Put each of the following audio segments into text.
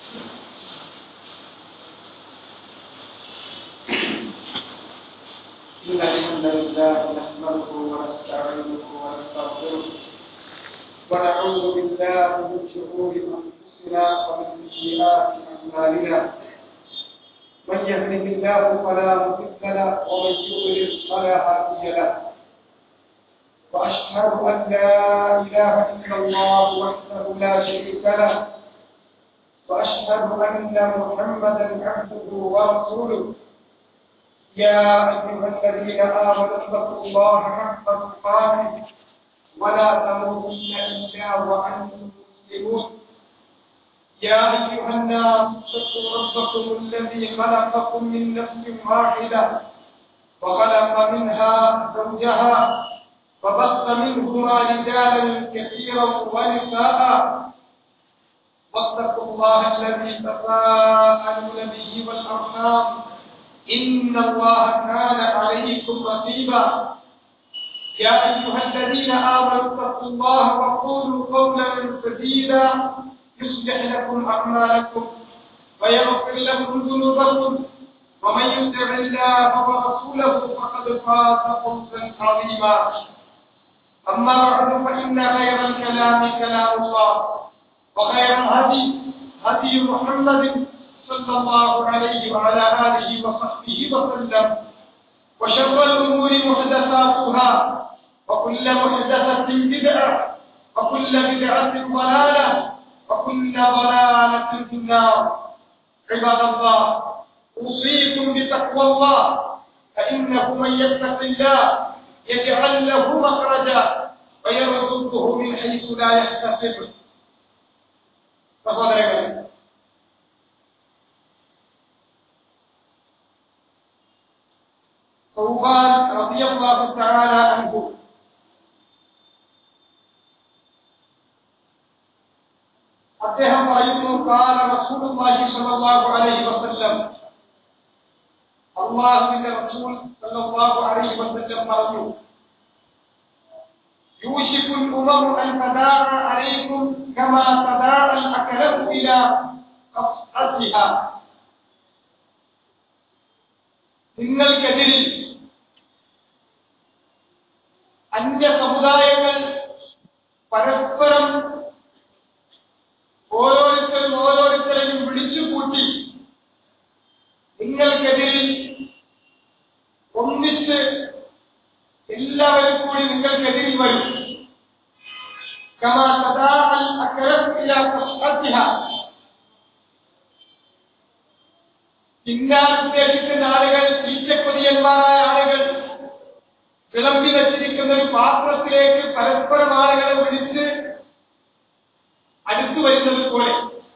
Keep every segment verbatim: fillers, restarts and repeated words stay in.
إن الحمد لله نحمده ونستعينه ونستغفره ونعوذ بالله من شرور أنفسنا ومن سيئات أعمالنا من يهده الله فلا مضل له ومن يضلل فلا هادي له وأشهد أن لا إله إلا الله وحده لا شريك له وأشهد أن محمدا عبده ورسوله يا أيها الذين آمنوا اتقوا الله حق تقاته ولا تموتن إلا وأنتم مسلمون يا أيها الناس اتقوا ربكم الذي خلقكم من نفس واحدة وخلق منها زوجها وبث منهما رجالا كثيرا ونساء واتقوا الله الذي تساءلون به والأرحام إن الله كان عليكم رقيبا يا أيها الذين آمنوا اتقوا الله وقولوا قولا سديدا يصلح لكم أعمالكم ويغفر لكم ذنوبكم ومن يطع الله ورسوله فقد فاز فوزا عظيما أما بعد فإن خير الكلام كلام الله وخير الهدي هدي محمد صلى الله عليه وعلى آله وصحبه وسلم وشر الأمور محدثاتها وكل محدثة بدعة وكل بدعة ضلالة وكل ضلالة في النار عباد الله أوصيكم بتقوى الله فإنه من يتق الله يجعل له مخرجا ويرزقه من حيث لا يحتسب فصدقوا ثوبان رضي الله تعالى عنه അദ്ദേഹം പറയുന്നു قال رسول الله صلى الله عليه وسلم അല്ലാഹുവിന്റെ റസൂൽ സല്ലല്ലാഹു അലൈഹി വസല്ലം പറഞ്ഞു يوشك الأمم أن تداعى عليكم كما تداعى الأكلة إلى قصعتها നിങ്ങൾക്കെതിരിൽ അന്യ സമുദായങ്ങൾ പരസ്പരം ഓരോരുത്തരും ഓരോരുത്തരെയും വിളിച്ചുകൂട്ടി നിങ്ങൾക്കെതിരിൽ ഒന്നിച്ച് എല്ലാവരും കൂടി നിങ്ങൾക്കെതിരിൽ വരും കമാ തദാഅൽ അക്ലഫു ഇലാ ഖസ്അതിഹാ തിന്നാൻ ഉദ്ദേശിക്കുന്ന ആളുകൾ തീറ്റക്കൊതിയന്മാരായ ആളുകൾ വിളമ്പി വെച്ചിരിക്കുന്ന ഒരു പാത്രത്തിലേക്ക് പരസ്പരം ആളുകളെ വിളിച്ച് അടുത്തു വരുന്നത് പോലെ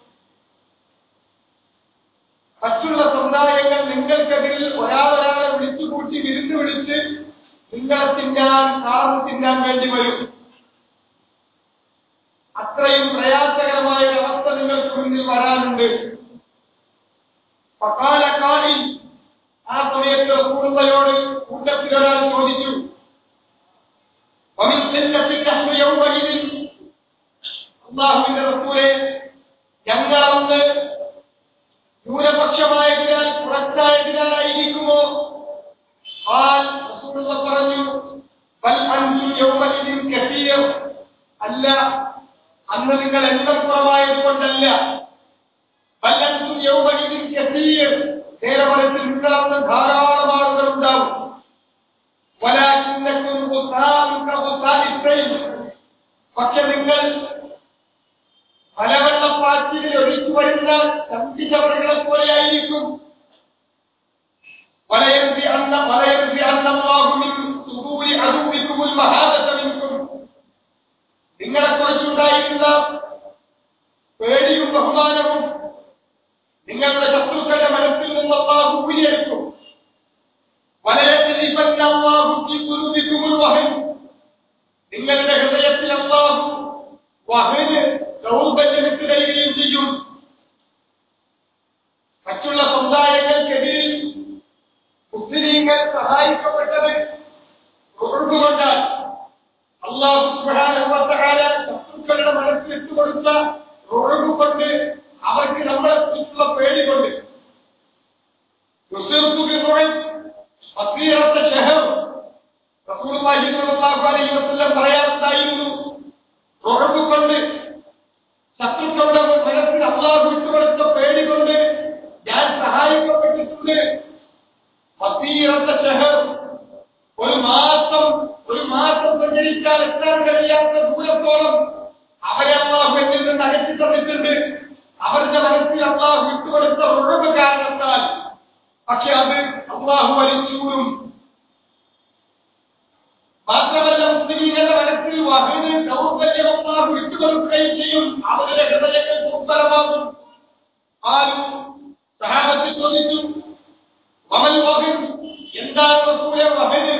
മറ്റുള്ള സമുദായങ്ങൾ നിങ്ങൾക്കെതിരിൽ ഒരാളൊരാളെ വിളിച്ചുകൂട്ടി വിരുന്ന് വിളിച്ച് നിങ്ങളെ തിന്നാൻ സാറ് തിന്നാൻ വേണ്ടി വരും. അത്രയും പ്രയാസകരമായ ഒരു അവസ്ഥ നിങ്ങൾക്ക് മുന്നിൽ വരാനുണ്ട്. പക്കാലക്കാരിൽ ആ സമയത്ത് റസൂലുള്ളാഹിയോട് കൂട്ടത്തിൽ ഒരാൾ ചോദിച്ചു, അല്ലാഹുവിന്റെ റസൂലേ, ഞങ്ങളന്ന് ന്യൂനപക്ഷമായതിനാൽ കുറച്ചായതിനാലായിരിക്കുമോ? റസൂലുള്ളാഹി പറഞ്ഞു, ബൽ അൻതും യൗമഇദിൻ കസീർ, അല്ല, അന്ന് നിങ്ങൾ എണ്ണം കുറവായത് കൊണ്ടല്ല. ബൽ അൻതും യൗമഇദിൻ കസീർ, നേരെ മറിച്ച് നിങ്ങളന്ന് ധാരാളം ആളുകൾ ഉണ്ടാവും. വലാകിന്നകും ഗുസാഉൻ കഗുസാഇ സൈൽ, പക്ഷെ നിങ്ങൾ മലവെള്ളപ്പാച്ചിലിൽ ഒലിച്ചു വരുന്ന ചമ്പിച്ചവറുകളെ പോലെയായിരിക്കും. വലയർജി അന്ന വലയർജി അന്നല്ലാഹു മിൻ സുദൂരി അദുവികുൽ മഹാദത മിൻകും, നിങ്ങളെ കുറിച്ചുണ്ടായിരുന്ന പേടിയും ബഹുമാനവും നിങ്ങളുടെ ശത്രുക്കളുടെ മനസ്സിൽ നിന്ന് അല്ലാഹു ഊരിയെടുക്കും. വലയർജിബന്ന അല്ലാഹു ഫീ ഖുലൂബികുൽ വഹൻ, നിങ്ങളുടെ ഹൃദയത്തിൽ അല്ലാഹു വഹന് ദൗർബല്യമിട്ട് തരികയും ചെയ്യും. മറ്റുള്ള സമുദായങ്ങൾക്കെതിരിൽ മുസ്ലിമീങ്ങൾ സഹായിക്കപ്പെട്ടത് കൊണ്ടാണ്. അല്ലാഹു സുബ്ഹാനഹു വ തആല ശത്രുക്കളുടെ മനസ്സിലിട്ട് കൊടുത്ത റോഡ് കൊണ്ട് അവർക്ക് നമ്മളെ കുറിച്ചുള്ള പേടി കൊണ്ട് പറയാറുണ്ടായിരുന്നു. കൊണ്ട് ശത്രുക്കളുടെ മനസ്സിൽ അള്ളാഹു വിട്ടുകൊടുത്ത പേടി കൊണ്ട് ഞാൻ സഹായിക്കപ്പെട്ടിട്ടുണ്ട്. ഒരു മാസം ഒരു മാസം സഞ്ചരിക്കാൻ എത്താൻ കഴിയാത്ത ദൂരത്തോളം അവരെ അള്ളാഹു എന്നിൽ നിന്ന് അകറ്റി തന്നിട്ടുണ്ട്. അവരുടെ മനസ്സിൽ അള്ളാഹു വിട്ടുകൊടുത്ത ഉറവ് കാരണത്താൽ. പക്ഷെ അത് അള്ളാഹു വലിച്ചൂടും. മാത്രമല്ല മുസ്ലിങ്ങളുടെ മനസ്സിൽ വഹീന് ദൗർബല്യം അള്ളാഹു വിട്ടുകൊടുക്കുകയും ചെയ്യും. അവരുടെ ഹൃദയങ്ങൾ ദുർബലമാകും. ആരും സഹാബത്തിൽ ചോദിച്ചു, വമൽ വഹീൻ, എന്താണ് റസൂലേ വഹീന്?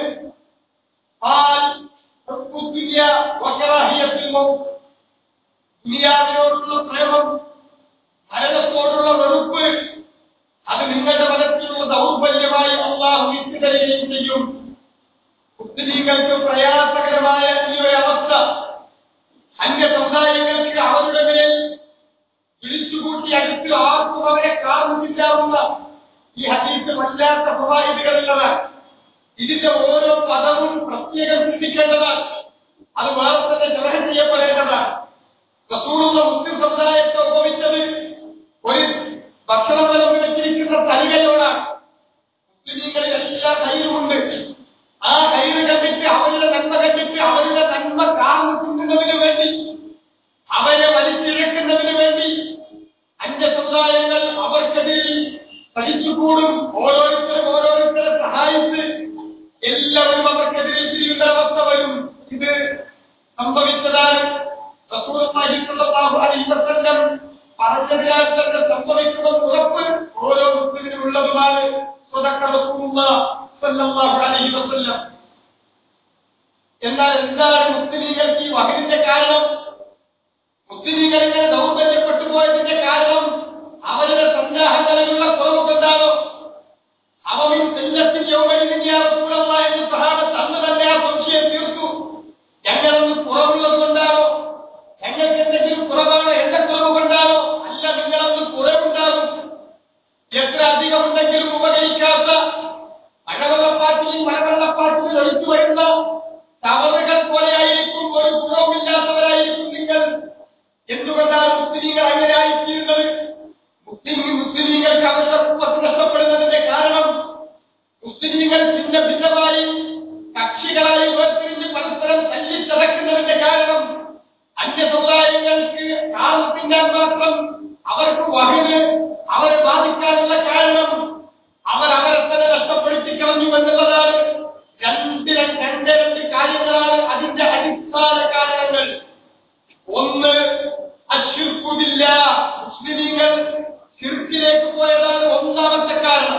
ദുനിയാവിനോടുള്ള പ്രേമം, മരണത്തോടുള്ള വെറുപ്പ്, അത് നിങ്ങളുടെ മനസ്സിലുള്ള ദൗർബല്യമായി അള്ളാഹു വിട്ടുതരികയും ചെയ്യും. മുസ്ലിങ്ങൾക്ക് പ്രയാസകരമായ ഈ ഒരു അവസ്ഥ അന്യ സമുദായങ്ങൾക്ക് അവരുടെ മേൽ വിളിച്ചുകൂട്ടി അടുത്ത് ആർക്കും അവരെ കാണുന്നില്ലാവുന്ന ഈ ഹദീസ് വല്ലാത്ത ഫവായിദുകളുള്ളതാണ്. ഇതിന്റെ ഓരോ പദവും പ്രത്യേകം ചിന്തിക്കേണ്ടതാണ്. അത് വേറെ തന്നെ ഗ്രഹം ചെയ്യപ്പെടേണ്ടതാണ്. റസൂലുള്ള മുസ്ലിം സമുദായത്തെ ഉപമിച്ചത് ഒരു ഭക്ഷണം വിളമ്പി വെച്ചിരിക്കുന്ന തലികയോടാണ്. മുസ്ലിങ്ങളിൽ എല്ലാ കയ്യിലുമുണ്ട്. ആ കയ്യിൽ കണ്ടിട്ട് അവരുടെ നന്മ കണ്ടിട്ട് അവരുടെ നന്മ കാണുന്നതിന് വേണ്ടി, അവരെ വലിച്ചിഴക്കുന്നതിന് വേണ്ടി അന്യ സമുദായങ്ങൾ അവർക്കെതിരിൽ സഹിച്ചുകൂടും. ഓരോരുത്തരും ഓരോരുത്തരെ സഹായിച്ച് എല്ലാവരും അവർക്കെതിരെ തിരിയുന്ന അവസ്ഥ വരും. ഇത് സംഭവിച്ചതാണ്. റസൂലുള്ളാഹി സ്വല്ലല്ലാഹു അലൈഹി വസല്ലം പറഞ്ഞതിനാൽ തന്നെ സംഭവിക്കുന്ന ഉറപ്പ് ഓരോ മുസ്ലിമിനും ഉള്ളതുമാണ്. സ്വദഖ റസൂലുള്ളാഹി സ്വല്ലല്ലാഹു അലൈഹി വസല്ലം. എന്നാൽ എന്താണ് മുസ്ലിങ്ങൾക്ക് ഈ വഹീന്റെ കാരണം? മുസ്ലിങ്ങൾ ഇങ്ങനെ ദൗർബല്യപ്പെട്ടു പോയതിന്റെ കാരണം അവരുടെ സന്നാഹങ്ങളിലുള്ള കുറവ് കൊണ്ടാണോ? അവയും തെല്ലത്തിൽ യൗമയിലിനിയാറൂളല്ല എന്ന് സഹാബത്ത് അന്ന് തന്നെ ആ സംശയം തീർത്തു. ഞങ്ങളൊന്ന് കുറവുള്ളത് കൊണ്ടാണോ? ഞങ്ങൾക്ക് എന്തെങ്കിലും കുറവാണോ? എന്റെ കുറവ് കൊണ്ടാണോ? അല്ല, നിങ്ങളൊന്ന് കുറവുണ്ടാകും. എത്ര അധികമുണ്ടെങ്കിലും ഉപകരിക്കാത്ത മഴവെള്ളപ്പാട്ടിലും മഴവെള്ളപ്പാട്ടിൽ ഒഴിച്ചു വരുന്ന തവറുകൾ പോലെയായിരിക്കും. ഒരു കുറവുമില്ലാത്തവരായിരിക്കും നിങ്ങൾ. എന്തുകൊണ്ടാണ് മുസ്ലിങ്ങൾ അങ്ങനെ ആയിത്തീരുന്നത്? മുസ്ലിം മുസ്ലിങ്ങൾക്ക് അവരുടെ കുപ്പത്ത് നഷ്ടപ്പെടുന്നതിന്റെ കാരണം മുസ്ലിങ്ങൾ ഭിന്ന ഭിന്നമായി കക്ഷികളായി വേർതിരിഞ്ഞ് പരസ്പരം തല്ലിച്ചതക്കുന്നതിന്റെ കാരണം അന്യ സമുദായങ്ങൾക്ക് കാലത്തിനാൽ മാത്രം അവർക്ക് വഹിന് അവരെ ബാധിക്കാനുള്ള കാരണം അവർ അവരെ തന്നെ നഷ്ടപ്പെടുത്തി കളഞ്ഞു എന്നുള്ളതാണ്. രണ്ട് രണ്ട് രണ്ട് കാര്യങ്ങളാണ് അതിന്റെ അടിസ്ഥാന കാരണങ്ങൾ. ഒന്ന്, അശ്ശിർക്കുബില്ല, മുസ്ലിമീങ്ങൾ ശിർക്കിലേക്ക് പോയതാണ് ഒന്നാമത്തെ കാരണം.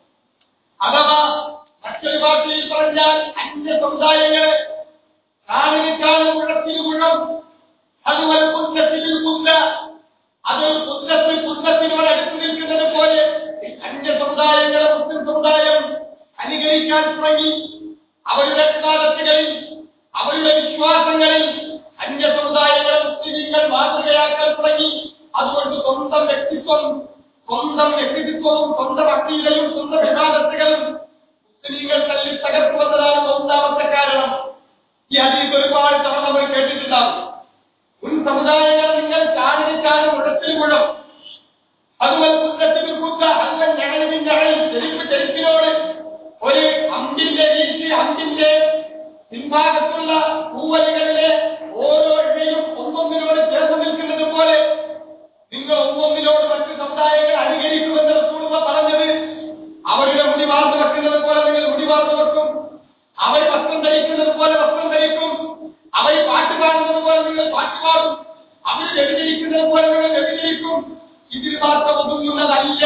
അഥവാ മറ്റൊരു ഭാഷയിൽ പറഞ്ഞാൽ അന്യ സമുദായങ്ങളെ കാണിന് കാണും ഉഴത്തിന് മുഴം അതുപോലെ കുന്നത്തിൽ കുന്ന അതൊരു കുന്നത്തിൽ കുന്നത്തിനോട് അടുത്ത് നിൽക്കുന്നത് പോലെ അന്യ സമുദായങ്ങളെ മുസ്ലിം സമുദായം അനുകരിക്കാൻ തുടങ്ങി. അവരുടെ വിവാദത്തുകളിൽ അവരുടെ വിശ്വാസങ്ങളിൽ അന്യ സമുദായങ്ങളെ മുസ്ലിങ്ങൾ മാതൃകയാക്കാൻ തുടങ്ങി. അതുകൊണ്ട് സ്വന്തം വ്യക്തിത്വം സ്വന്തം വ്യക്തിത്വവും സ്വന്തം അക്കീലയും സ്വന്തം വിവാദത്തുകളും മുസ്ലിങ്ങൾ തല്ലി തകർത്തു വന്നതാണ് ഒന്നാമത്തെ കാരണം. ഈ ഹദീസ് ഒരുപാട് തവണ നമ്മൾ കേട്ടിട്ടുണ്ടാകും. മുൻ സമുദായങ്ങൾ നിങ്ങൾ ചാടിച്ചാലും ഉടത്തിൽ മുഴുവൻ അതുപോലെ കുന്നത്തിൽ കുത്ത അല്ല ഞങ്ങളിന്റെ ചെരുപ്പ് ചെരുപ്പിനോട് ഒരു അമ്പിന്റെ രീതി അമ്പിന്റെ പിൻഭാഗത്തുള്ള പൂവലുകളിലെ ഓരോ ഇഴയും ഒന്നൊന്നിനോട് ചേർന്ന് നിൽക്കുന്നത് പോലെ നിങ്ങൾ ഒന്നൊന്നിനോട് മറ്റു സമുദായങ്ങൾ അനുകരിക്കുമെന്ന് റസൂലുള്ളാഹി പറഞ്ഞത്. അവരുടെ മുടി വാർന്നു വെക്കുന്നത് പോലെ നിങ്ങൾ മുടി വാർന്നു വെക്കും. അവർ വസ്ത്രം ധരിക്കുന്നത് പോലെ വസ്ത്രം ധരിക്കും. അവർ പാട്ട് പാടുന്നത് പോലെ നിങ്ങൾ പാട്ട് പാടും. അവർ വ്യഭിചരിക്കുന്നത് പോലെ നിങ്ങൾ വ്യഭിചരിക്കും. ഇതിൽ മാത്രം ഒതുങ്ങുന്നതല്ല.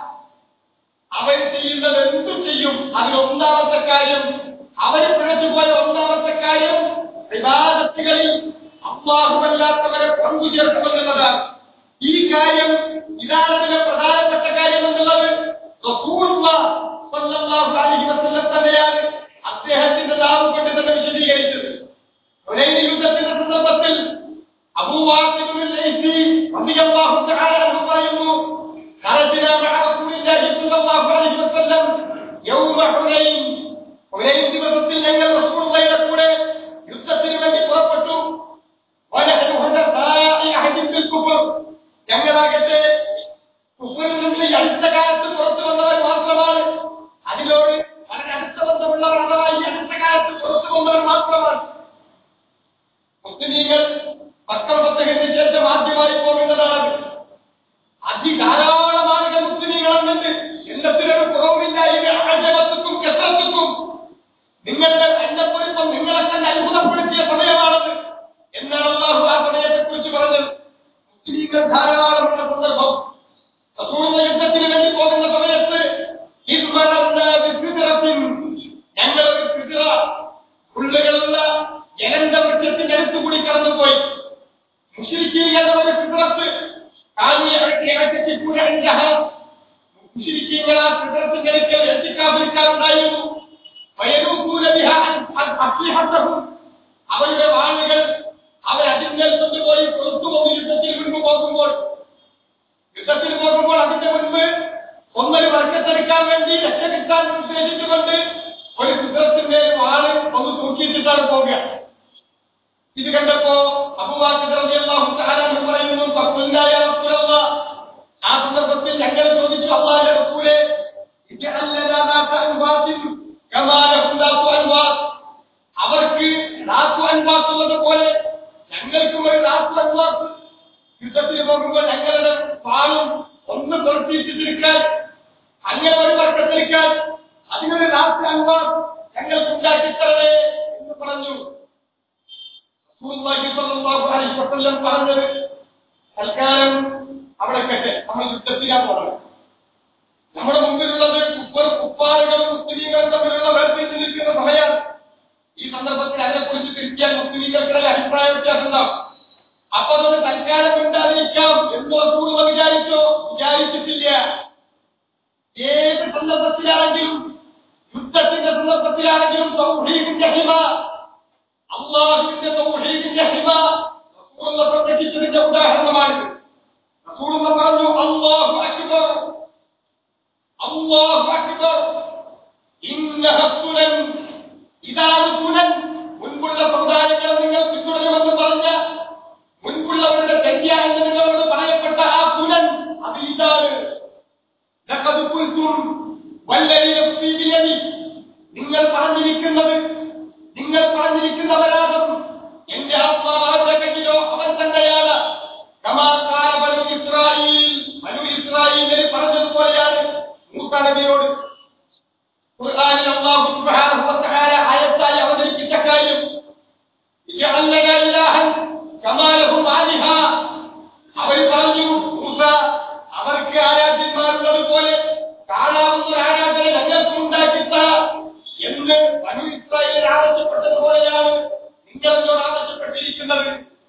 അവർ ചെയ്യുന്നത് എന്തും ചെയ്യും. അതിൽ ഒന്നാമത്തെ കാര്യം, അവര് പിഴച്ചുപോയ ഒന്നാമത്തെ കാര്യം വിവാദത്തുകളിൽ അല്ലാഹുവല്ലാത്തവരെ പങ്കു ചേർക്കുമെന്നുള്ളതാണ്. ഈ കാര്യം ഇതാണ് അതിലെ പ്രധാനപ്പെട്ട കാര്യം എന്നുള്ളത് റസൂലുള്ളാഹി സ്വല്ലല്ലാഹു അലൈഹി വസല്ലം തന്നെയാണ് അദ്ദേഹത്തിന്റെ നാമം കൊണ്ട് തന്നെ വിശദീകരിച്ചത്. ഹുനൈൻ യുദ്ധത്തിന്റെ സന്ദർഭത്തിൽ അബൂ വാഖിദ് അൽ ലൈസി റളിയല്ലാഹു തആല അൻഹു خرجنا مع رسول الله صلى الله عليه وسلم يوم حنين حنين ദിവസത്തിൽ ഞങ്ങൾ റസൂലുള്ളാഹിയുടെ കൂടെ യുദ്ധത്തിന് വേണ്ടി പുറപ്പെട്ടു. ونحن حدثاء عهد بالكفر ഞങ്ങളാകട്ടെ കുഫറിൽ നിന്ന് അടുത്ത കാലത്ത് പുറത്തു വന്നവർ മാത്രമാണ്. അതിനോട് വളരെ അടുത്ത ബന്ധമുള്ളവരാണ് ഈ അടുത്ത കാലത്ത് പുറത്തു വന്നവർ മാത്രമാണ്. മുസ്ലിമീങ്ങൾ പത്തൊമ്പത്തിന് ശേഷം ആദ്യമായി പോകുന്നതാണ്. അതിധാരാളം ആളുകൾ മുസ്ലിമീകളെന്നുണ്ട്. എണ്ണത്തിനൊരു കുറവില്ല. ഇത് ആജമത്തുക്കും കെസറത്തുക്കും നിങ്ങളുടെ എണ്ണപ്പൊരുത്തം നിങ്ങളെ തന്നെ അത്ഭുതപ്പെടുത്തിയ സമയമാണത് എന്നാണ് അല്ലാഹു ആ സമയത്തെ കുറിച്ച് പറഞ്ഞത്. മുസ്ലിമീങ്ങൾ ധാരാളമുള്ള സന്ദർഭം. റസൂലുള്ള യുദ്ധത്തിന് വേണ്ടി പോകുന്ന സമയത്ത് ഞങ്ങളൊരു ഫിദ്റ പുല്ലുകളുള്ള ജനന്റെ വൃക്ഷത്തിന്റെ അടുത്തുകൂടി കടന്നുപോയി. മുശ്രിക്കീങ്ങളുടെ ഒരു ഫിദ്റത്ത് മുശ്രിക്കീങ്ങൾ ആ ഫിദ്റത്തിന്റെ അടുക്കൽ എത്തിക്കാതിരിക്കാറുണ്ടായിരുന്നു. അവരുടെ വാളുകൾ അവർ അതിന്മേൽ കൊണ്ടുപോയി പുറത്തുപോയി യുദ്ധത്തിൽ മുൻപ് പോകുമ്പോൾ യുദ്ധത്തിന് പോകുമ്പോൾ അതിന്റെ മുൻപ് ഒന്നൊരു വർഗത്തെടുക്കാൻ വേണ്ടി രക്ഷകിട്ടാൻ ഉദ്ദേശിച്ചുകൊണ്ട് ഒരു കുതിരത്തിന്റെ വാള് ഒന്ന് തൂക്കിയിട്ടിട്ടാണ് പോകുക. ഇത് കണ്ടപ്പോ അബൂബക്കർ റളിയല്ലാഹു തആല അൻഹു പറയുന്നു, ഫഖുൽനാ യാ റസൂലല്ലാഹ്, ആ സന്ദർഭത്തിൽ ഞങ്ങൾ ചോദിച്ചു, അല്ലാഹുവിന്റെ റസൂലേ, ഇജ്അൽ ലനാ നാത അൻവാതിൻ കമാ ലഹും നാതു അൻവാത്, അവർക്ക് നാതു അൻവാത് ഉള്ളതുപോലെ ഞങ്ങൾക്കും ഒരു നാതു അൻവാത്, യുദ്ധത്തിന് പോകുമ്പോൾ ഞങ്ങളുടെ വാളും ഒന്ന് പുറത്തിരിക്കാൻ അങ്ങനെ ഒരു വർക്കത്തിരിക്കാൻ അതിനൊരു നാത്ത് അൻവാർ ഞങ്ങൾക്ക് ഉണ്ടാക്കിത്തരേ എന്ന് പറഞ്ഞു. റസൂലുള്ളാഹി സ്വല്ലല്ലാഹു അലൈഹി വസല്ലം പറഞ്ഞത്, തൽക്കാലം അവിടെ കെട്ടെ, നമ്മൾ യുദ്ധത്തിലാണ് പറഞ്ഞത്. നമ്മുടെ മുമ്പിലുള്ളത് കുപ്പർ കുപ്പാറുകളും മുസ്ലിങ്ങളും തമ്മിലുള്ള വേർതിരിഞ്ഞ് നിൽക്കുന്ന സമയമാണ്. ഈ സന്ദർഭത്തിൽ അതിനെക്കുറിച്ച് തിരിച്ചാൽ മുസ്ലിങ്ങൾക്കിടയിൽ അഭിപ്രായ വ്യത്യാസം ഉണ്ടാവും. അപ്പൊ അതൊന്ന് തൽക്കാലം ഉണ്ടായിരിക്കാം എന്ന് റസൂലുള്ള വിചാരിച്ചോ? വിചാരിച്ചിട്ടില്ല. ഏത് സന്ദർഭത്തിലാണെങ്കിലും യുദ്ധത്തിന്റെ സന്ദർഭത്തിലാണെങ്കിലും തൗഹീദിന്റെ ഹിമ, അല്ലാഹുവിന്റെ തൗഹീദിന്റെ ഹിമ റസൂലുള്ള പ്രകടിപ്പിച്ചതിന്റെ ഉദാഹരണമാണിത്. റസൂലുള്ള പറഞ്ഞു, അല്ലാഹു അക്ബർ, അല്ലാഹു അക്ബർ, ഇന്നഹ സുനൻ, ഇതാണ് സുനൻ. മുൻപുള്ള സമുദായങ്ങൾ നിങ്ങൾ പിന്തുടരുമെന്ന് പറഞ്ഞ മുൻപുള്ളവരുടെ തെറ്റിയ എന്ന് നിങ്ങളോട് പറയപ്പെട്ട ആ സുനൻ അത് ഇതാണ്. നിങ്ങൾ പറഞ്ഞിരിക്കുന്നത് നിങ്ങൾ പറഞ്ഞിരിക്കുന്നവരാകും എന്റെ ആത്മാവാരുടെ കയ്യിലോ അവൻ തന്നെയാണ്. കമാകാല ബനൂ ഇസ്രായീൽ, ബനൂ ഇസ്രായീലിൽ പറഞ്ഞതുപോലെയാണ് മൂസാ നബിയോട് ഖുർആനിൽ അല്ലാഹു സുബ്ഹാനഹു വ തആല ആയത്തായി അവതരിപ്പിച്ച കാര്യം, ഇജ്അൽ ലനാ ഇലാഹൻ കമാ ലഹും ആലിഹ. അവർ പറഞ്ഞു, മൂസ, അവർക്ക് ആരാധ്യന്മാരുള്ളതുപോലെ കാണാവുന്ന ആരാധന ഞങ്ങൾക്ക് ഉണ്ടാക്കിത്ത എന്ന് ബനൂ ഇസ്രായേൽ ആവശ്യപ്പെട്ടതുപോലെയാണ് നിങ്ങളെന്നോട് ആവശ്യപ്പെട്ടിരിക്കുന്നത്.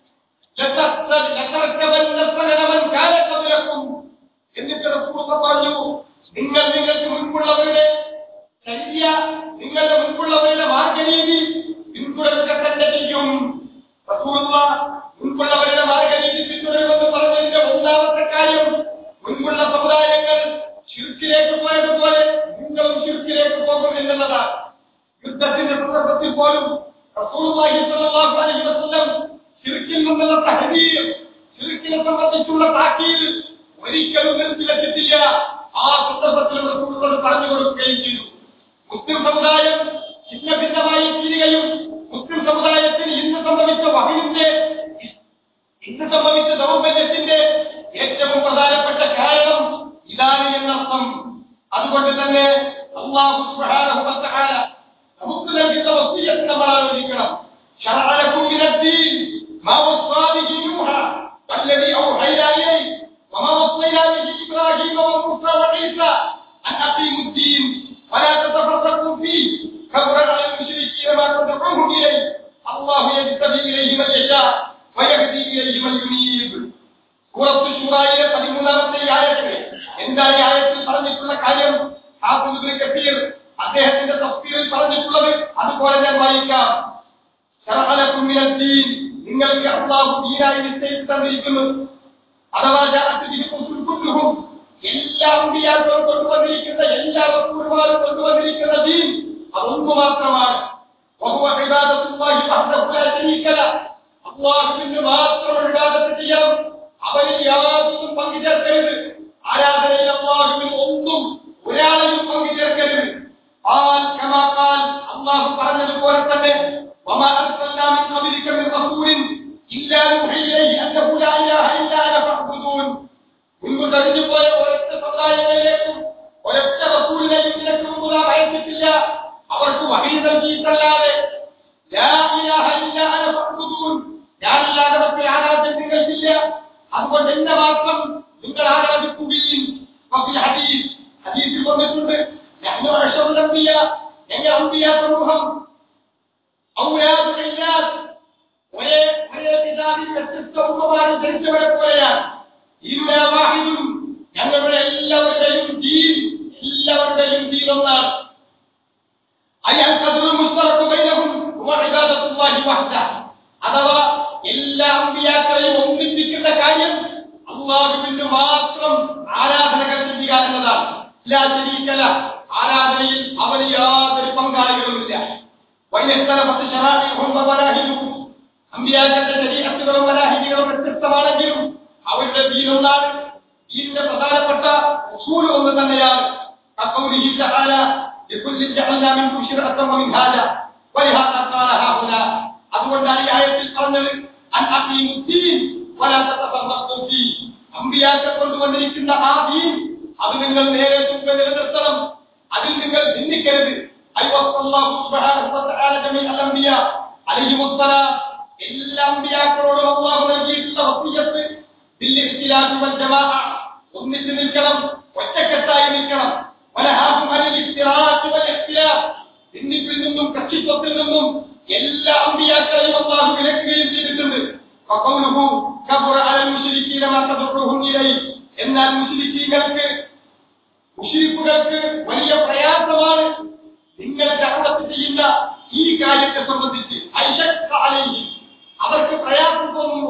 എന്നിട്ട് റസൂൽ പറഞ്ഞു, നിങ്ങൾ നിങ്ങൾക്ക് മുൻപുള്ളവരുടെ ചര്യ, നിങ്ങളുടെ മുൻപുള്ളവരുടെ മാർഗരീതി പിന്തുടരുക തന്നെ ചെയ്യും. റസൂലുള്ള മുൻപുള്ളവരുടെ മാർഗരീതി പിന്തുടരുമെന്ന് പറഞ്ഞതിന്റെ ഒന്നാമത്തെ കാര്യം, മുൻപുള്ള സമുദായങ്ങൾ ശിർക്കിലേക്ക് പോയതുപോലെ നിങ്ങളും ശിർക്കിലേക്ക് പോകും എന്നുള്ളതാണ്. യുദ്ധത്തിന്റെ സന്ദർഭത്തിൽ പോലും റസൂലുള്ളാഹി സ്വല്ലല്ലാഹു അലൈഹി വസല്ലം ശിർക്കിൽ നിന്നുള്ള തഹ്ദീർ, ശിർക്കിനെ സംബന്ധിച്ചുള്ള താക്കീത് ഒരിക്കലും നിർത്തിവെച്ചിട്ടില്ല. ആ സന്ദർഭത്തിൽ റസൂലുള്ളാഹി പറഞ്ഞു കൊടുക്കുകയും ചെയ്തു. മുസ്ലിം സമുദായം ഭിന്ന ഭിന്നമായി തീരുകയും മുസ്ലിം സമുദായത്തിന് ഇന്ന് സംഭവിച്ച വഹയിന്റെ ഇന്ന് സംഭവിച്ച ദൗർബല്യത്തിന്റെ ഏറ്റവും പ്രധാനപ്പെട്ട കാരണം ഇതാണ് എന്നർത്ഥം. അതുകൊണ്ട് തന്നെ അല്ലാഹു സുബ്ഹാനഹു വ തആല നമുക്ക് നൽകുന്ന വസിയത്ത് നമ്മൾ ആലോചിക്കണം. ശറഅ ലക്കും മിനദ്ദീൻ മാ വസ്സാ ബിഹി നൂഹ വല്ലദീ ഔഹൈനാ ഇലൈഹി വമാ വസ്സൈനാ ബിഹി ഇബ്രാഹീമ വമൂസാ വഈസ അൻ അഖീമുദ്ദീൻ വലാ തതഫറഖൂ ഫീഹി കബറ അലൽ മുശ്രിക്കീന മാ തദഊഹും ഇലൈഹി അല്ലാഹു യജ്തബി ഇലൈഹി മൻ യശാ വയഹ്ദി ഇലൈഹി മൻ യുനീബ്. സൂറത്തുൽ ശൂറായിലെ പതിമൂന്നാമത്തെ ആയത്തിൽ എന്താണ് ആയത്തിൽ പറഞ്ഞിട്ടുള്ള കാര്യം? ഹാഫിദ് ഇബ്നു കസീർ അദ്ദേഹത്തിന്റെ തഫ്സീറിൽ പറഞ്ഞിട്ടുള്ളത് അതുപോലെ ഞാൻ വായിക്കാം. ശറഅ ലക്കും മിനദ്ദീൻ, നിങ്ങൾക്ക് അല്ലാഹു ദീനായി നിശ്ചയിച്ചു തന്നിരിക്കുന്നു. അഥവാ ജാഅത് ബിഹി കുല്ലുഹും, എല്ലാ അമ്പിയാക്കളും കൊണ്ടുവന്നിരിക്കുന്ന എല്ലാ റസൂലുമാരും കൊണ്ടുവന്നിരിക്കുന്ന ദീൻ അതൊന്നു മാത്രമാണ്. അല്ലാഹുവിന് മാത്രം ഇബാദത്ത് ചെയ്യണം, അവന് യാതൊന്നും പങ്കുചേർക്കരുത്. ആരാധനയിൽ അല്ലാഹുവിന് ഒന്നും ഒരാളെയും പങ്കുചേർക്കരുത്. അല്ലാഹു പറഞ്ഞതുപോലെ തന്നെ വമാ അർസൽനാ മിൻ ഖബലിക മിൻ റസൂലിൻ ഇല്ലാ നുഹി ഇലൈഹി അന്നഹു ലാ ഇലാഹ ഇല്ലാ അന ഫഅ്ബുദൂൻ. മുൻപ് കഴിഞ്ഞു പോയ ഒരൊറ്റ സമുദായങ്ങളിലേക്കും ഒരൊറ്റ റസൂലിനെയും ഇതിലേക്ക് മുമ്പ് നാം അയച്ചിട്ടില്ല. അവർക്ക് വഹീ നൽകിയിട്ടല്ലാതെ ലാ ഇലാഹ ഇല്ലാ അന ഫഅ്ബുദൂൻ, ഞാനല്ലാതെ മറ്റൊരു ആരാധ്യം നിങ്ങൾക്കില്ല, അതുകൊണ്ട് എന്നെ മാത്രം നിങ്ങൾ ആരാധിക്കുകയും. ഹദീസ് ഹദീസിൽ വന്നിട്ടുണ്ട് നഹ്നു അശ്റഫുൽ അംബിയ, ഞങ്ങൾ അംബിയാ സമൂഹം ഔലാദുൽ ഇല്ലാസ്, ഒരേ ഒരേ പിതാവിൽ വ്യത്യസ്ത ഉമ്മമാരെ ജനിച്ചവരെ പോലെയാണ്. ദീനുനാ വാഹിദുൻ, ഞങ്ങളുടെ എല്ലാവരുടെയും ദീൻ എല്ലാവരുടെയും ദീൻ ഒന്നാണ്. അയ്യൽ ഖദ്റുൽ മുസ്തറഖു ബൈനഹും വ ഇബാദത്തുല്ലാഹി വഹ്ദഹ, അഥവാ എല്ലാ അമ്പിയാക്കളെയും ഒന്നിപ്പിക്കുന്ന കാര്യം അല്ലാഹുവിന് മാത്രം ആരാധന കൽപ്പിക്കുക എന്നതാണ്. ലാ ശരീക ലഹ്, ആരാധനയിൽ അവന് യാതൊരു പങ്കാളികളുമില്ല. വൈനസ്തലഫത്ത് ശറാഇഉഹും വ മനാഹിജുഹും, അമ്പിയാക്കളുടെ ശരീഅത്തുകളും മനാഹിജുകളും വ്യത്യസ്തമാണെങ്കിലും അവരുടെ ദീൻ ഒന്നാണ്. ദീനിന്റെ പ്രധാനപ്പെട്ട ഉസൂൽ ഒന്ന് തന്നെയാണ്. ഖൗലിഹി തആല ലികുല്ലി ജഅൽനാ മിൻകും ശിർഅത്തൻ വ മിൻഹാജ വലിഹാദാ ഖാല ഹാഹുനാ, അതുകൊണ്ടാണ് ഈ ആയത്തിൽ പറഞ്ഞത് അൻ അഖീമുദ്ദീൻ വലാ തതഫറഖൂ ഫീ, അമ്പിയാക്കൾ കൊണ്ടുവന്നിരിക്കുന്ന ആ ദീൻ അത് നിങ്ങൾ നേരെ ചൊവ്വെ നിലനിർത്തണം, അതിൽ നിങ്ങൾ ഭിന്നിക്കരുത്. അല്ലാഹു സുബ്ഹാനഹു വ തആല ജമീഅൽ അംബിയാ അലൈഹിമുസ്സലാം, എല്ലാ അമ്പിയാക്കളോടും അല്ലാഹു നൽകിയിട്ടുള്ള വസിയത്ത് ബിൽ ഇഖ്തിലാഫി വൽ ജമാഅ, ഒന്നിച്ച് നിൽക്കണം, ഒറ്റക്കെട്ടായി നിൽക്കണം. വലഹാഹും അനിൽ ഇഖ്തിറാഖി വൽ ഇഖ്തിലാഫ്, ഭിന്നിപ്പിൽ നിന്നും കക്ഷിത്വത്തിൽ നിന്നും എല്ലാ അമ്പിയാക്കളെയും അല്ലാഹു വിലക്കുകയും ചെയ്തിട്ടുണ്ട്. വഖൗലുഹു കബറ അലൽ മുശ്രിക്കീന മാ തദറുഹും ഇലൈഹി, എന്നാൽ മുശ്രിക്കീങ്ങൾക്ക് മുശ്രിക്കുകൾക്ക് വലിയ പ്രയാസമാണ് നിങ്ങൾ ദഅവത്ത് ചെയ്യുന്ന ഈ കാര്യത്തെ സംബന്ധിച്ച്. ഐശഖ അലൈഹി, അവർക്ക് പ്രയാസം തോന്നുന്നു.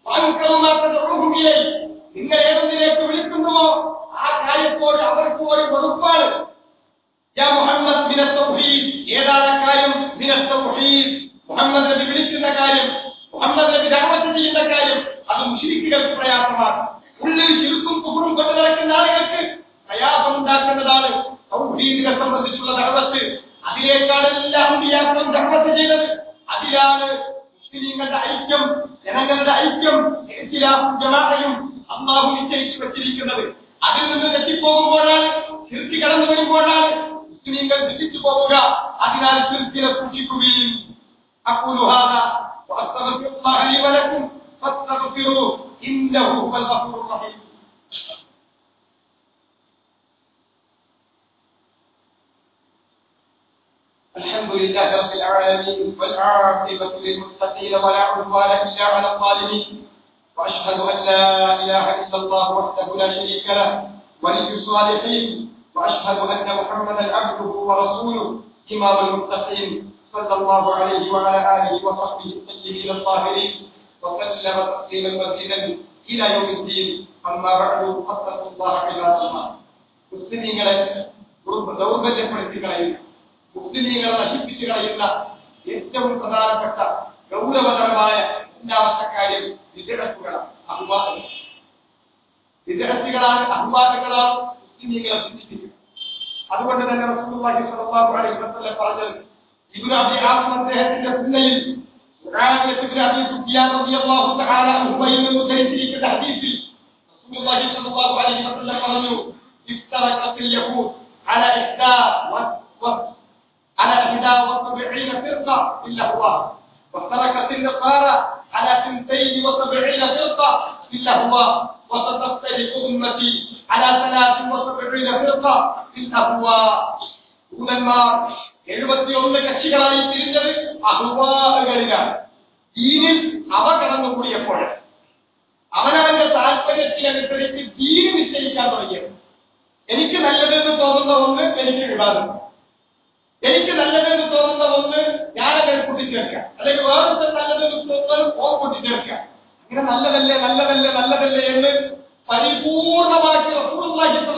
നിങ്ങൾ ഏതൊന്നിലേക്ക് വിളിക്കുന്നുവോ ആ കാര്യത്തോട് അവർക്ക് ഒരു വെറുപ്പാണ്. മുഹമ്മദ് മിനൽ തൗഹീദ്, ഏതാണ് കാര്യം? മിനൽ തൗഹീദ്, മുഹമ്മദ് നബി വിളിക്കുന്ന കാര്യം, മുഹമ്മദ് നബി ദഅവത്ത് ചെയ്യുന്ന കാര്യം, അത് മുശ്രിക്കുകൾക്ക് പ്രയാസമാണ്. ഉള്ളിൽ ശിർക്കും കുഫറും കൊണ്ട് നടക്കുന്ന ആളുകൾക്ക് പ്രയാസം ഉണ്ടാക്കുന്നതാണ് തൗഹീദിനെ സംബന്ധിച്ചുള്ള ദഅവത്ത്. അതിലേക്കാണ് എല്ലാ അമ്പിയാക്കളും ദഅവത്ത് ചെയ്തത്. അതിലാണ് മുസ്ലിങ്ങളുടെ ഐക്യം, ജനങ്ങളുടെ ഐക്യം, ഇഖ്തിലാഫും ജമാഅയും അല്ലാഹു നിശ്ചയിച്ചു വെച്ചിരിക്കുന്നത്. അതിൽ നിന്ന് തെറ്റിപ്പോകുമ്പോഴാണ്, ശിർക്ക് കടന്നു വരുമ്പോഴാണ് മുസ്ലിങ്ങൾ തെറ്റിച്ചു പോവുക. അതിനാൽ ശിർക്കിനെ സൂക്ഷിക്കുകയും. അഖൂലു ഹാദാ വഅസ്തഗ്ഫിറുല്ലാഹ ലി വലക്കും ഫസ്തഗ്ഫിറൂഹു ഇന്നഹു ഹുവൽ ഗഫൂറുർ റഹീം. الحمد لله رب العالمين والعاقبة للمتقين ولا عدوان إلا على الظالمين، وأشهد أن لا إله إلا الله وحده لا شريك له ولي الصالحين، وأشهد أن محمدا عبده ورسوله إمام المتقين، صلى الله عليه وعلى آله وصحبه الطيبين الطاهرين وسلم تسليما مزيدا إلى يوم الدين. أما بعد فاتقوا الله عباد الله. മുസ്ലിമീങ്ങളെ ദൗർബല്യപ്പെടുത്തി കളയുക, മുസ്ലിമീങ്ങളെ നശിപ്പിച്ചു കളയുന്ന ഏറ്റവും പ്രധാനപ്പെട്ട ഗൗരവതരമായ രണ്ടാമത്തെ കാര്യം വിദഗ്ധകളാണ്, അഹ്വാദുകൾ. വിദഗ്ധകളാണ്, അഹ്വാദുകളാണ് മുസ്ലിമീങ്ങളെ ചിന്തിപ്പിക്കുക. അതുകൊണ്ട് തന്നെ റസൂലുള്ളാഹി സ്വല്ലല്ലാഹു അലൈഹി വസല്ലം പറഞ്ഞത് ഇബ്നു അബീ ആസിം അദ്ദേഹത്തിന്റെ സുന്നയിൽ മുആവിയ ഇബ്നു അബീ സുഫിയാൻ റളിയല്ലാഹു തആല അൻഹുമയിൽ നിന്ന് ഉദ്ധരിച്ചിരിക്കുന്ന ഹദീസിൽ റസൂലുള്ളാഹി സ്വല്ലല്ലാഹു അലൈഹി വസല്ലം പറഞ്ഞു ഇഫ്തറഖത്തിൽ യഹൂദ് അല ഇഹ്ദാ വ على إحدى وسبعين فرقة إلا هو، وافترقت النصارى على اثنتين وسبعين فرقة إلا هو، وستفترق أمتي على ثلاث وسبعين فرقة إلا هو. ദൂതന്മാർ എഴുപത്തിയൊന്ന് കക്ഷികളായി തിരിഞ്ഞത് അഹ്വാകളിലാണ്. ദീനിൽ അവ കടന്നുകൂടിയപ്പോൾ അവനവന്റെ താല്പര്യത്തിനനുസരിച്ച് ദീന് നിശ്ചയിക്കാൻ തുടങ്ങിയത്. എനിക്ക് നല്ലതെന്ന് തോന്നുന്ന ഒന്ന് എനിക്ക് വിവാദം, എനിക്ക് നല്ലതെന്ന് തോന്നുന്ന ഒന്ന് ഞാനത് കൂട്ടിച്ചേർക്കാം, അല്ലെങ്കിൽ വേറൊരു നല്ലതെന്ന് തോന്നുന്നത് ഓ കൂട്ടിച്ചേർക്കാം. അങ്ങനെ നല്ലതല്ലേ നല്ലതല്ലേ നല്ലതല്ലേ എന്ന് പരിപൂർണമാക്കി റസൂലുള്ളാഹി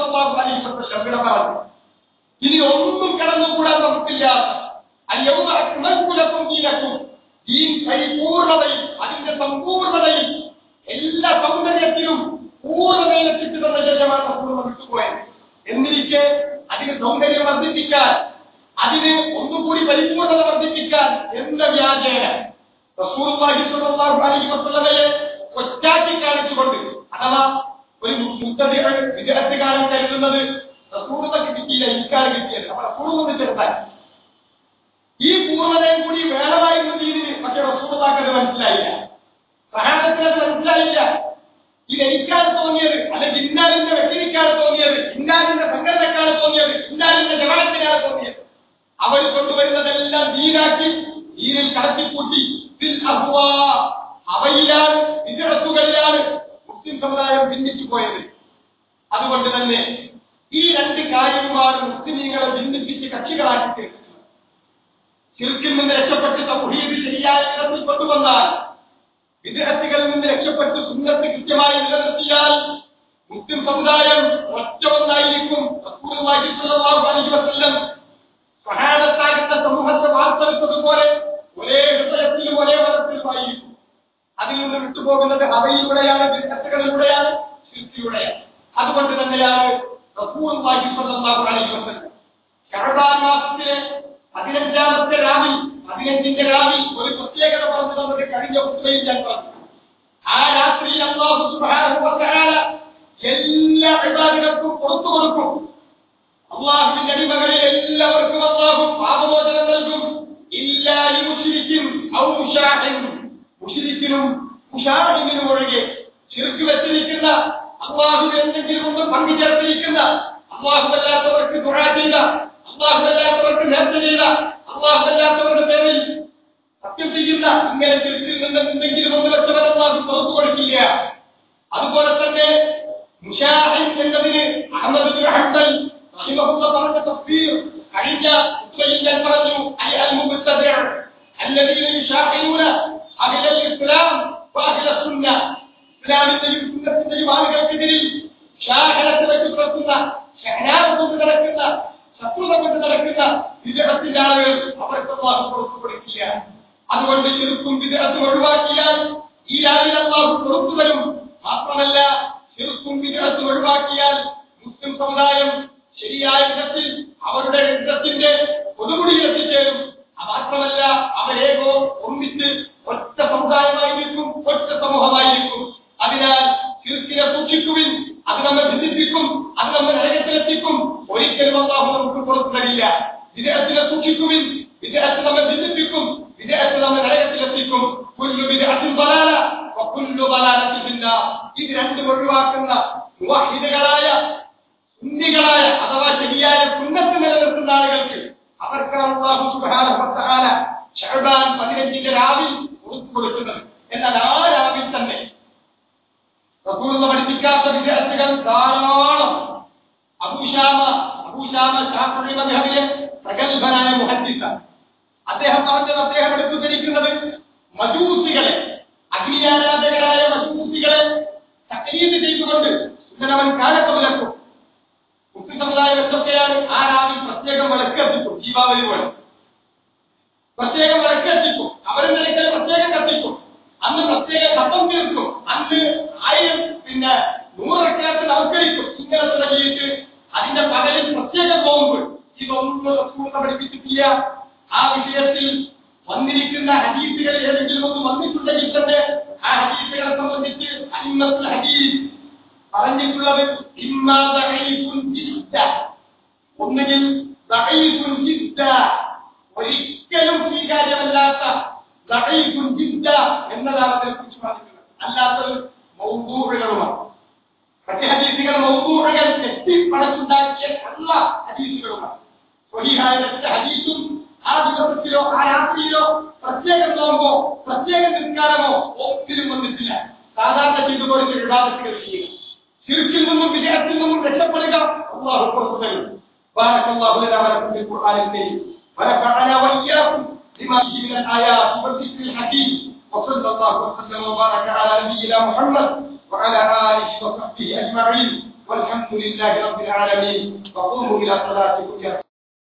മാത്രമല്ല, ഇനി ഒന്നും കടന്നുകൂടാൻ നമുക്കില്ലാത്ത അയ്യൗമ അക്മൽതു ലക്കും ദീനക്കും, ദീൻ പരിപൂർണതയിൽ അതിന്റെ സമ്പൂർണതയിൽ എല്ലാ സൗന്ദര്യത്തിലും പൂർണ്ണതയിൽ എത്തിച്ചിട്ടുള്ള ശേഷമാണ് നമ്മൾ വിട്ടുപോയത്. എന്നിരിക്കെ അതിന് സൗന്ദര്യം വർദ്ധിപ്പിക്കാൻ, അതിന് ഒന്നുകൂടി പരിപൂർണത വർദ്ധിപ്പിക്കാൻ എന്ന വ്യാജേന റസൂലുള്ളാഹി സ്വല്ലല്ലാഹു അലൈഹി വസല്ലമയെ ഒറ്റാക്കി കാണിച്ചുകൊണ്ട്, അഥവാ ഒരു മുത്തബികൾ വിദഗ്ധകാരൻ കരുതുന്നത് റസൂലുള്ളാഹിക്ക് കിട്ടിയില്ല, എനിക്കാണ് കിട്ടിയത്, അവർ റസൂലുള്ളാഹി ചെറുതായി ഈ പൂർണ്ണതയും കൂടി വേണമായിരുന്നു ദീനിന്. പക്ഷെ റസൂലുള്ളാഹിക്ക് അത് മനസ്സിലായില്ല, സഹാബത്തിന് അത് മനസ്സിലായില്ല. ഇത് എനിക്കാണ് തോന്നിയത്, അല്ലെങ്കിൽ ഇന്നാലിന്റെ വ്യക്തിക്കാണ് തോന്നിയത്, ഇന്നാലിന്റെ സംഘടനക്കാണ് തോന്നിയത്, ഇന്നാലിന്റെ ജമാഅത്തിനാണ് തോന്നിയത്. അവർ കൊണ്ടുവരുന്നതെല്ലാം ദീനാക്കി ദീനിൽ കടത്തിക്കൂട്ടി അവയിലാണ്, വിദഗ്ധകളിലാണ് മുസ്ലിം സമുദായം ഭിന്നിച്ചു പോയത്. അതുകൊണ്ട് തന്നെ ഈ രണ്ട് കാര്യവുമാണ് മുസ്ലിമീങ്ങളെ ഭിന്നിപ്പിച്ച് കക്ഷികളാക്കി തീർക്കുന്നത്. ശിർക്കിൽ നിന്ന് രക്ഷപ്പെട്ട് തൗഹീദ് ശരിയായ ഇടത്തിൽ കൊണ്ടുവന്നാൽ, വിദഗ്ധകളിൽ നിന്ന് രക്ഷപ്പെട്ട് സുന്നത്ത് കൃത്യമായി നിലനിർത്തിയാൽ മുസ്ലിം സമുദായം ഒറ്റ ഒന്നായിരിക്കും. റസൂലുള്ളാഹി സ്വല്ലല്ലാഹു അലൈഹി വസല്ലം സ്വഹാബത്താകുന്ന സമൂഹത്തെ വാർത്തെടുത്തതുപോലെ ഒരേ ഹൃദയത്തിലും ഒരേ മതത്തിലുമായിരിക്കും. അതിൽ നിന്ന് വിട്ടുപോകുന്നത് അവയിലൂടെയാണ്, വിദഗ്ധകളിലൂടെയാണ്, ശിർക്കിലൂടെയാണ്. അതുകൊണ്ട് തന്നെയാണ് റസൂലുള്ളാഹി സ്വല്ലല്ലാഹു അലൈഹി വസല്ലം ശഅബാൻ മാസത്തിലെ പതിനഞ്ചാമത്തെ രാവിൽ പതിനഞ്ചിന്റെ രാവിൽ ഒരു പ്രത്യേകത പറഞ്ഞു നമുക്ക് കഴിഞ്ഞ ഉത്തരയിൽ ഞാൻ പറഞ്ഞു. ആ രാത്രിയിൽ അല്ലാഹു സുബ്ഹാനഹു വ തആല എല്ലാ ഇബാദത്തുകൾക്കും പുറത്തു കൊടുക്കും. അല്ലാഹുവിന്റെ അടിമകളിൽ എല്ലാവർക്കും അല്ലാഹു പാപമോചനം നൽകും. ഇല്ലാ ലിമുശ്രിക്കിൻ ഔ മുശാഹിൻ, മുശ്രിക്കിനും മുശാഹിനും ഒഴികെ, ശിർക്ക് വെച്ചിരിക്കുന്ന, അല്ലാഹുവിൽ എന്തെങ്കിലും ഒന്ന് പങ്കുചേർത്തിരിക്കുന്ന, അല്ലാഹുവല്ലാത്തവർക്ക് ദുആ ചെയ്ത, അല്ലാഹുവല്ലാത്തവർക്ക് നേർച്ച ചെയ്ത, അല്ലാഹുവല്ലാത്തവരുടെ പേരിൽ സത്യം ചെയ്യുന്ന, ഇങ്ങനെ ശിർക്കിൽ നിന്ന് എന്തെങ്കിലും ഒന്ന് വെച്ചവർ അല്ലാഹു പുറത്തു കൊടുക്കില്ല. അതുപോലെ തന്നെ മുശാഹിൻ എന്നതിന് അഹ്മദ് ബിൻ ഹംബൽ റഹിമഹുല്ലാഹ് പറഞ്ഞ തഫ്സീർ കഴിഞ്ഞ ഉത്തരയിൽ ഞാൻ പറഞ്ഞു. അൽ മുബ്തദിഅ അല്ലദീന യുശാഹിദൂന അഹ്ലൽ ഇസ്ലാം വഅഹ്ല സുന്ന, ഇസ്ലാമിന്റെയും സുന്നത്തിന്റെയും ആളുകൾക്കെതിരിൽ ഷാഹലത്ത് വെച്ച് പുറത്തുന്ന, ഷഹനാവ് കൊണ്ട് നടക്കുന്ന, ശത്രുത കൊണ്ട് നടക്കുന്ന വിദഗ്ധത്തിന്റെ ആളുകൾ അവർക്ക് അല്ലാഹു പുറത്തു കൊടുക്കില്ല. അതുകൊണ്ട് ശിർക്കും വിദഗ്ധത്തും ഒഴിവാക്കിയാൽ ഈ രാവിലെ അല്ലാഹു പുറത്തു വരും. മാത്രമല്ല, ശിർക്കും വിദഗ്ധത്തും ഒഴിവാക്കിയാൽ മുസ്ലിം സമുദായം ശരിയായ വിധത്തിൽ അവരുടെ യുദ്ധത്തിന്റെ പൊതുമുടിയിൽ എത്തിച്ചേരും. മാത്രമല്ല, അവരേകോ ഒന്നിച്ച് ഒറ്റ സമുദായമായിരിക്കും, ഒറ്റ സമൂഹമായിരിക്കും. അതിനാൽ ശിർക്കിനെ സൂക്ഷിക്കുവിൻ, അത് നമ്മെ ഭിന്നിപ്പിക്കും, അത് നമ്മെ നരകത്തിലെത്തിക്കും. ഒരിക്കലും അല്ലാഹു നമുക്ക് പുറത്തു തരില്ല. വിദഗ്ധത്തിനെ സൂക്ഷിക്കുവിൻ, വിദഗ്ധത്തെ നമ്മെ ഭിന്നിപ്പിക്കും, വിദഗ്ധത്തെ നമ്മെ നരകത്തിലെത്തിക്കും. കുല്ലു ബിദ്അത്തിൻ ദലാല വകുല്ലു ദലാലത്തിൻ ഫിന്നാർ. ഇത് രണ്ടും ഒഴിവാക്കുന്ന മുവഹിദുകളായ സുന്നികളായ, അഥവാ ശരിയായ സുന്നത്ത് നിലനിർത്തുന്ന ആളുകൾക്ക് അവർക്ക് അല്ലാഹു സുബ്ഹാനഹു വ തആല ശഅബാൻ പതിനഞ്ചിന്റെ രാവിൽ പുറത്തു കൊടുക്കുന്നത്. എന്നാൽ ആ രാവിൽ തന്നെ റസൂലുള്ളാഹി പഠിപ്പിക്കാത്ത വിദ്യാർത്ഥികൾ ധാരാളം. അബൂശാമ അബൂശാമ ശാഫിഈ മദ്ഹബിലെ പ്രഗത്ഭനായ മുഹദ്ദിസാണ്. അദ്ദേഹം പറഞ്ഞത്, അദ്ദേഹം എടുത്തു ധരിക്കുന്നത് മജൂസികളെ, അഗ്നിയാരാധകരായ മജൂസികളെ തഖ്ലീദ് ചെയ്തുകൊണ്ട് സുന്നവൻ കാലക്കമലക്കും മുസ്ലിം സമുദായം എന്തൊക്കെയാണ് ആ രാവിൽ പ്രത്യേകം വിളക്കെത്തിക്കും. ദീപാവലി പോലെ പ്രത്യേകം വിളക്കെത്തിക്കും, അവരുടെ നിലയ്ക്കൽ പ്രത്യേകം കത്തിക്കും, അന്ന് പ്രത്യേക ശബ്ദം തീർക്കും, അന്ന് ആയിരം പിന്നെ നൂറക്കാലത്ത് നമസ്കരിക്കും. ഇങ്ങനെ തുടങ്ങിയിട്ട് അതിന്റെ പകലിൽ പ്രത്യേകം നോമ്പ്. ഇതൊന്നും റസൂൽ പഠിപ്പിച്ചിട്ടില്ല. ആ വിഷയത്തിൽ വന്നിരിക്കുന്ന ഹദീസുകൾ ഏതെങ്കിലും ഒന്ന് വന്നിട്ടുണ്ടെങ്കിൽ തന്നെ ആ ഹദീസുകളെ സംബന്ധിച്ച് അഇമ്മത്തുൽ ഹദീസ് പറഞ്ഞിട്ടുള്ളത് ഇമ്മാ ദഈഫുൻ ജിദ്ദ, ഒന്നുകിൽ ദഈഫുൻ ജിദ്ദ, ഒരിക്കലും സ്വീകാര്യമല്ലാത്ത ദഈഫുൻ ജിദ്ദ എന്നതാണ് അതിനെക്കുറിച്ച് പറഞ്ഞിട്ടുള്ളത്. അല്ലാത്തത് മൗദൂഉകളുമാണ്. മറ്റേ ഹദീസുകൾ മൗദൂഉകൾ തെറ്റിപ്പടച്ചുണ്ടാക്കിയ കള്ള ഹദീസുകളുമാണ്. സ്വഹീഹായ ഹദീസും ആ ദിവസത്തിലോ ആ രാത്രിയിലോ പ്രത്യേകം നോമ്പോ പ്രത്യേക നിസ്കാരമോ ഒന്നിനും വന്നിട്ടില്ല. സാധാരണ ചെയ്തുപോലത്തെ വിവാദത്തുകൾ ചെയ്യുക, ശിർക്കിൽ നിന്നും വിജയത്തിൽ നിന്നും രക്ഷപ്പെടുക അല്ലാഹു പുറത്തു തരും. ബാറകല്ലാഹു ലനാ വലക്കും ഫിൽ ഖുർആനിൽ കരീം വനഫഅനാ വഇയ്യാകും ബിമാ ഫീഹി മിനൽ ആയാതി വദ്ദിക്രിൽ ഹകീം വസല്ലല്ലാഹു വസല്ലമ വബാറക അലാ നബിയിനാ മുഹമ്മദ് وعلى آله وصحبه أجمعين والحمد لله رب العالمين وقوموا إلى صلاتكم.